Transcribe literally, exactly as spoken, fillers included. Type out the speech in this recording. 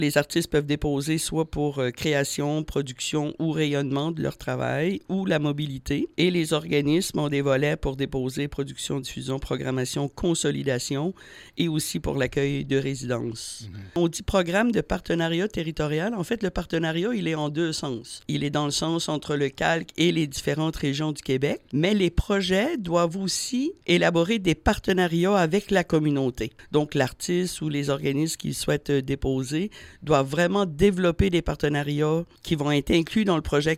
Les artistes peuvent déposer soit pour euh, création, production ou rayonnement de leur travail ou la mobilité. Et les organismes ont des volets pour déposer production, diffusion, programmation, consolidation et aussi pour l'accueil de résidences. Mm-hmm. On dit programme de partenariat territorial. En fait, le partenariat, il est en deux sens. Il est dans le sens entre le calque et les différentes régions du Québec, mais les projets doivent aussi élaborer des partenariats avec la communauté. Donc, l'artiste ou les organismes qui souhaitent déposer doivent vraiment développer des partenariats qui vont être inclus dans le projet